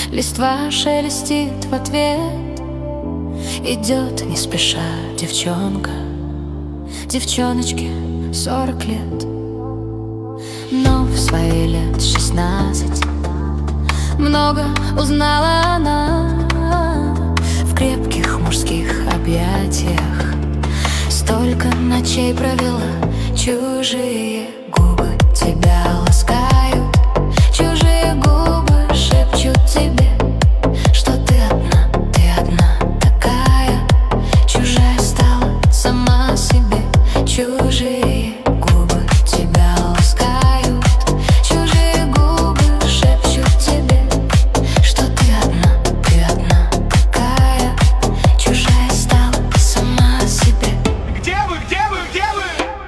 Листва шелестит в ответ. Идет не спеша девчонка, девчоночке 40 лет. Но в свои лет 16 много узнала она в крепких мужских объятиях. Столько ночей провела, чужие губы тебя ласкают, чужие губы шепчут тебе, что ты одна такая. Чужая стала сама себе, чужие губы тебя ласкают, чужие губы шепчут тебе, что ты одна такая. Чужая стала сама себе. Где вы, где вы, где вы?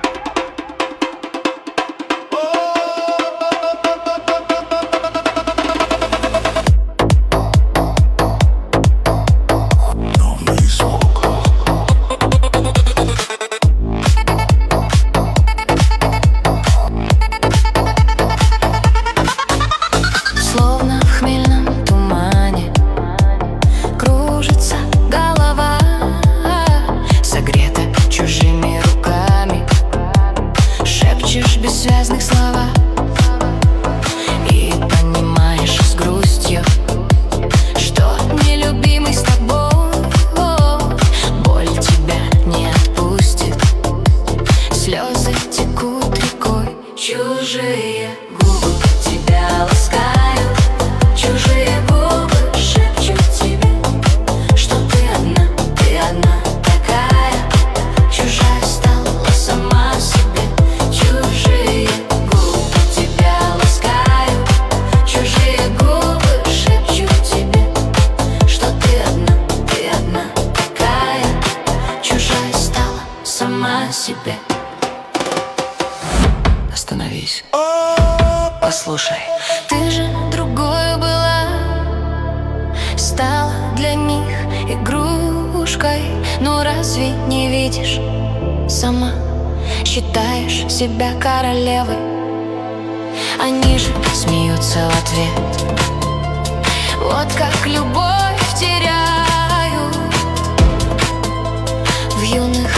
Словно в хмельном тумане кружится голова, согрета чужими руками. Шепчешь бессвязных слова и понимаешь с грустью, что нелюбимый с тобой боль тебя не отпустит. Слезы текут рекой, чужие губы тебя ласкают, чужие губы шепчут тебе, что ты одна такая. Чужая стала сама себе, чужие губы тебя ласкают, чужие губы шепчут тебе, что ты одна такая. Чужая стала сама себе. Остановись, послушай. Ты же другой была, стала для них игрушкой. Ну разве не видишь? Сама считаешь себя королевой. Они же смеются в ответ. Вот как любовь теряют в юных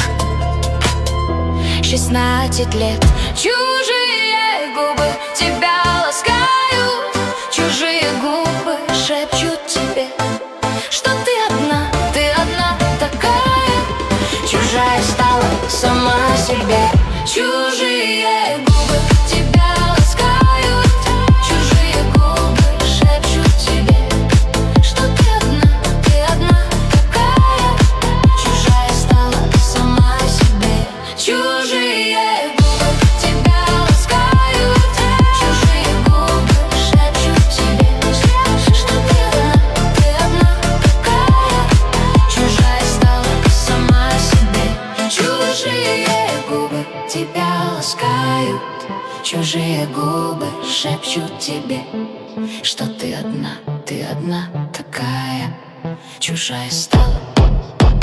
16 лет. Чужие губы тебя ласкают, чужие губы шепчут тебе, что ты одна такая. Чужая стала сама себе, чужие губы тебя ласкают, чужие губы шепчут тебе, что ты одна такая. Чужая стала сама себе, чужие губы тебя ласкают, чужие губы шепчут тебе, что ты одна такая. Чужая стала сама себе, чужие губы тебя ласкают, чужие губы шепчут тебе, что ты одна такая. Чужая стала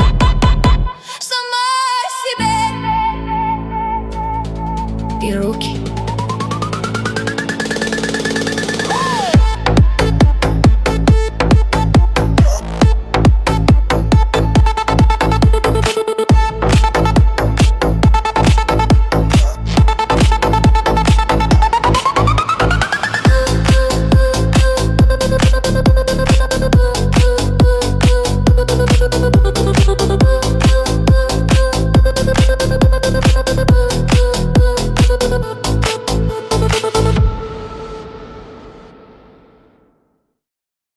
сама себе. И руки